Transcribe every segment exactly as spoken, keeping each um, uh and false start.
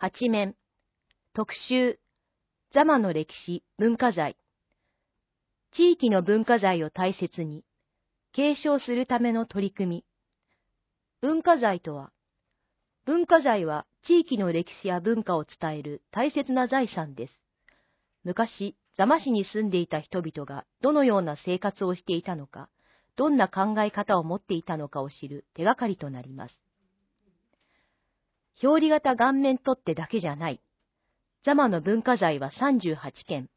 はち面、特集、座間の歴史、文化財。地域の文化財を大切に、継承するための取り組み。文化財とは、文化財は地域の歴史や文化を伝える大切な財産です。昔、座間市に住んでいた人々がどのような生活をしていたのか、どんな考え方を持っていたのかを知る手がかりとなります。表裏型顔面取っ手だけじゃない。座間の文化財はさんじゅうはちけん。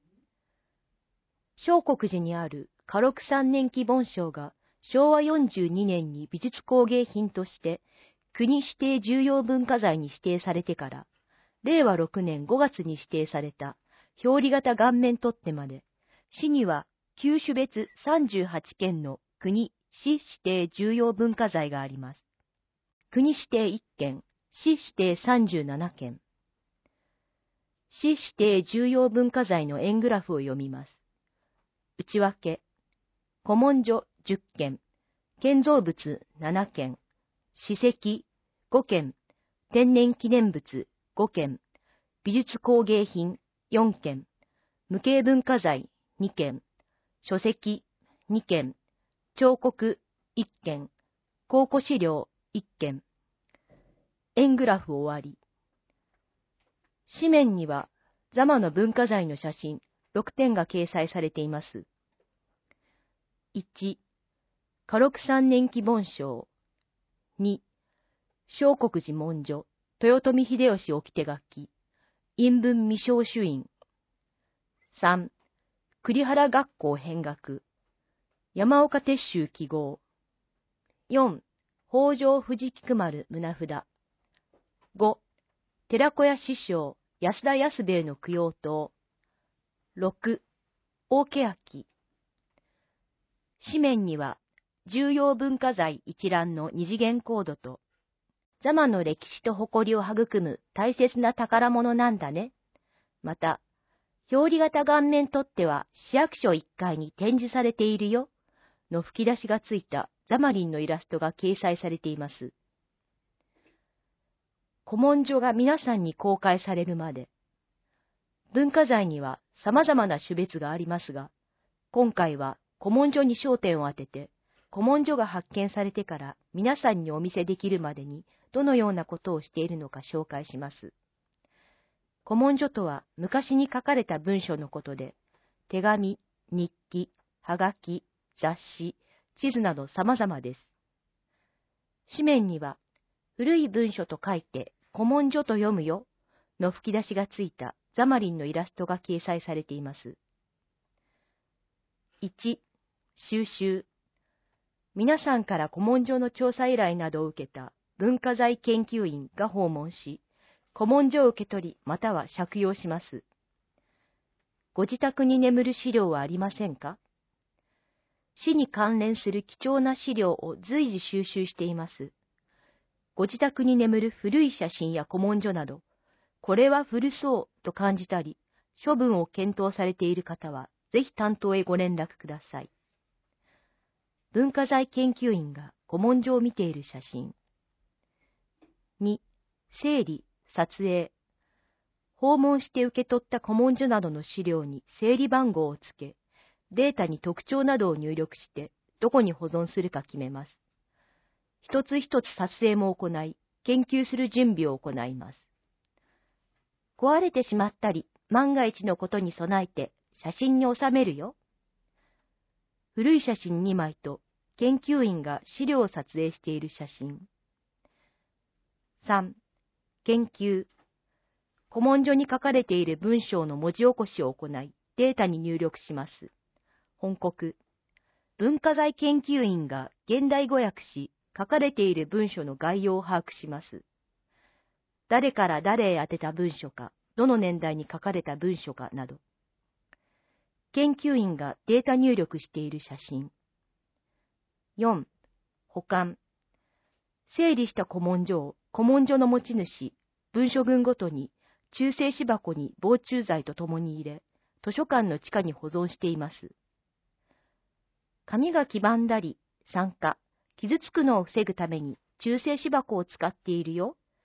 聖国寺にある嘉禄さんねん期梵鐘がしょうわよんじゅうにねんに美術工芸品として国指定重要文化財に指定されてから、れいわろくねんごがつに指定された表裏型顔面取っ手まで、市には旧種別さんじゅうはちけんの国・市指定重要文化財があります。国指定いっけん、市指定さんじゅうななけん。市指定重要文化財の円グラフを読みます。内訳、古文書じゅっけん、建造物ななけん、史跡ごけん、天然記念物ごけん、美術工芸品よんけん、無形文化財にけん、書籍にけん、彫刻いっけん、考古資料いっけん。円グラフ終わり。紙面には座間の文化財の写真ろくてんが掲載されています。いち、嘉禄さんねん期梵鐘。に、聖国寺文書、豊臣秀吉置手書き、陰文未承朱印。さん、栗原学校編学、山岡鉄舟記号。よん、北条藤菊丸胸札。ご、寺子屋師匠、安田安兵衛の供養塔。ろく、大家焼。紙面には、重要文化財一覧の二次元コードと、座間の歴史と誇りを育む大切な宝物なんだね。また、表裏型顔面取っ手は市役所いっかいに展示されているよ、の吹き出しがついた座間林のイラストが掲載されています。古文書が皆さんに公開されるまで、文化財には様々な種別がありますが、今回は古文書に焦点を当てて、古文書が発見されてから皆さんにお見せできるまでにどのようなことをしているのか紹介します。古文書とは昔に書かれた文書のことで、手紙、日記、はがき、雑誌、地図など様々です。紙面には、古い文書と書いて古文書と読むよ、の吹き出しがついた座間林のイラストが掲載されています。いち、収集。皆さんから古文書の調査依頼などを受けた文化財研究員が訪問し、古文書を受け取りまたは借用します。ご自宅に眠る資料はありませんか？市に関連する貴重な資料を随時収集しています。ご自宅に眠る古い写真や古文書など、これは古そうと感じたり、処分を検討されている方は、ぜひ担当へご連絡ください。文化財研究員が古文書を見ている写真。に、整理、撮影。訪問して受け取った古文書などの資料に整理番号をつけ、データに特徴などを入力して、どこに保存するか決めます。一つ一つ撮影も行い、研究する準備を行います。壊れてしまったり、万が一のことに備えて写真に収めるよ。古い写真にまいと、研究員が資料を撮影している写真。さん、研究。古文書に書かれている文章の文字起こしを行い、データに入力します。本告。文化財研究員が現代語訳し、書かれている文書の概要を把握します。誰から誰へ宛てた文書か、どの年代に書かれた文書かなど。研究員がデータ入力している写真。よん、保管。整理した古文書を古文書の持ち主、文書群ごとに中性子箱に防虫剤とともに入れ、図書館の地下に保存しています。紙が黄ばんだり、酸化、傷つくのを防ぐために中性子箱を使っているよ。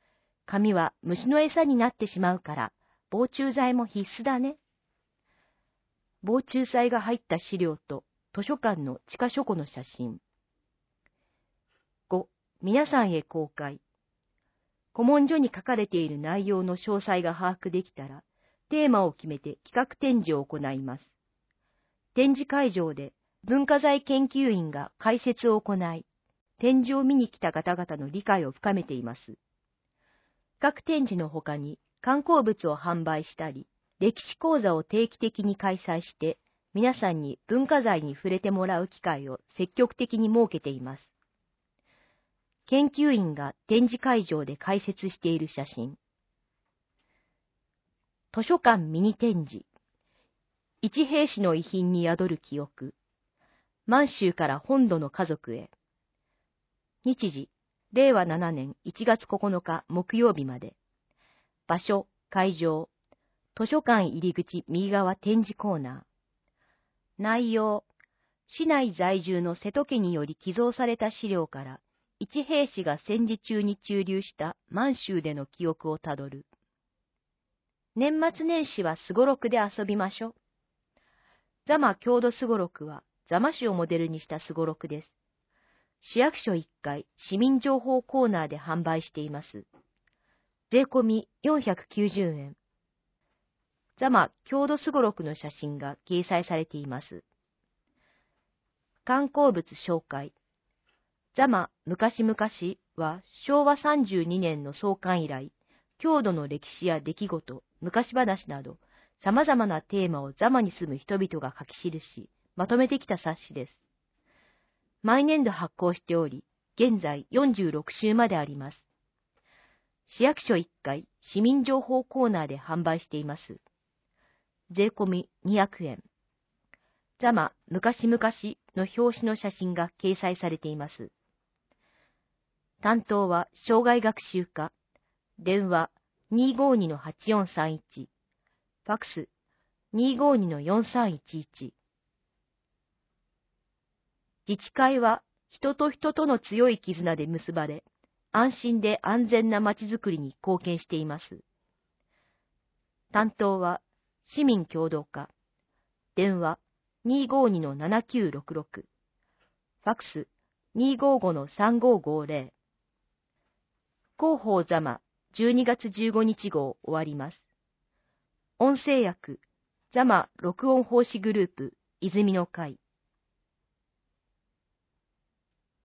紙は虫の餌になってしまうから、防虫剤も必須だね。防虫剤が入った資料と図書館の地下書庫の写真。ご、皆さんへ公開。古文書に書かれている内容の詳細が把握できたら、テーマを決めて企画展示を行います。展示会場で文化財研究員が解説を行い、展示を見に来た方々の理解を深めています。各展示の他に観光物を販売したり、歴史講座を定期的に開催して、皆さんに文化財に触れてもらう機会を積極的に設けています。研究員が展示会場で解説している写真。図書館ミニ展示。一兵士の遺品に宿る記憶。満州から本土の家族へ。日時、れいわななねんいちがつここのか木曜日まで。場所、会場。図書館入り口右側展示コーナー。内容、市内在住の瀬戸家により寄贈された資料から、一兵士が戦時中に駐留した満州での記憶をたどる。年末年始はすごろくで遊びましょ。座間郷土すごろくは座間市をモデルにしたすごろくです。市役所いっかい市民情報コーナーで販売しています。税込みよんひゃくきゅうじゅうえん。座間郷土すごろくの写真が掲載されています。観光物紹介。座間昔々はしょうわさんじゅうにねんの創刊以来、郷土の歴史や出来事、昔話など、様々なテーマを座間に住む人々が書き記し、まとめてきた冊子です。毎年度発行しており、現在よんじゅうろくしゅうまであります。市役所いっかい市民情報コーナーで販売しています。税込みにひゃくえん。座間昔々の表紙の写真が掲載されています。担当は障害学習課。電話 にーごーにのはちよんさんいち。ファックス にーごーにのよんさんいちいち。自治会は人と人との強い絆で結ばれ、安心で安全なまちづくりに貢献しています。担当は市民協同課。電話 にーごーにのななきゅうろくろく。ファックス にーごーごのさんごーごーぜろ。広報座間じゅうにがつじゅうごにち号終わります。音声訳座間録音奉仕グループ泉の会。